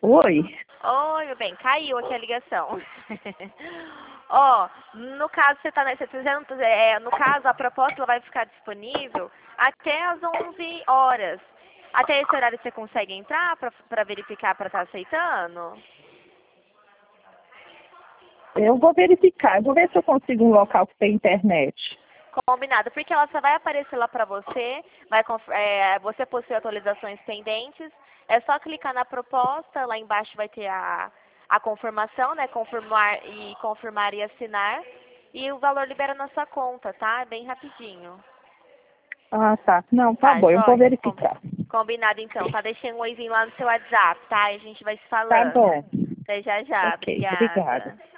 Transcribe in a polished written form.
Oi. Oi, meu bem, caiu aqui a ligação. Ó, no caso, você tá, você tá dizendo, no caso, a proposta ela vai ficar disponível até às 11 horas. Até esse horário você consegue entrar para verificar, para estar aceitando? Eu vou verificar, eu vou ver se eu consigo um local que tem internet. Combinado, porque ela só vai aparecer lá para você, você possui atualizações pendentes, é só clicar na proposta, lá embaixo vai ter a confirmação, né, confirmar e assinar, e o valor libera na sua conta, tá? É bem rapidinho. Ah, tá. Não, tá Tá, bom, eu vou joia? verificar. Combinado então, tá? Deixei um oizinho lá no seu WhatsApp, tá? E a gente vai se Tá falando. bom. Até já já, Ok, obrigada. obrigada.